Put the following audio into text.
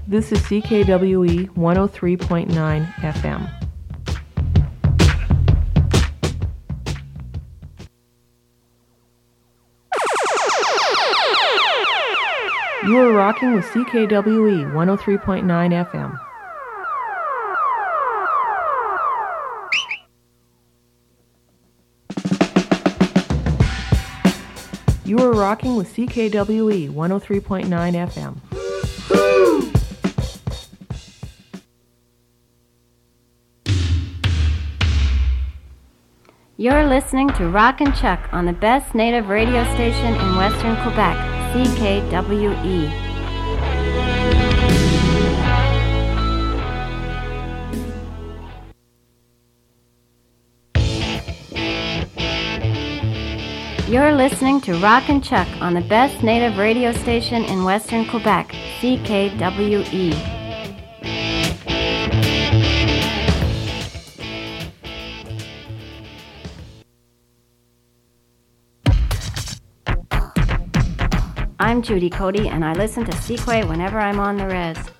This is CKWE 103.9 FM. You are rocking with CKWE 103.9 FM. You are rocking with CKWE 103.9 FM. You're listening to Rock and Chuck on the best native radio station in Western Quebec, CKWE. You're listening to Rock and Chuck on the best native radio station in Western Quebec, CKWE. I'm Judy Cody, and I listen to Sequoia whenever I'm on the res.